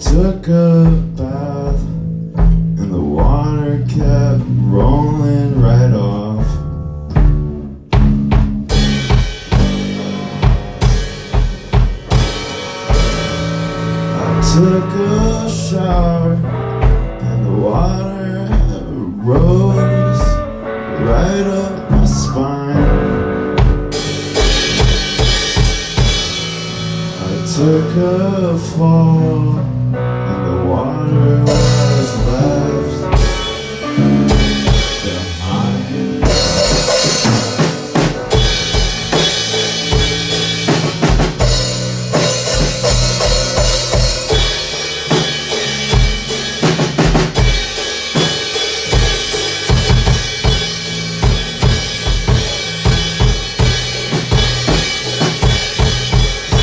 took a bath and the water kept rolling right off. I took a shower and the water rose right up my spine. I took a fall and the water was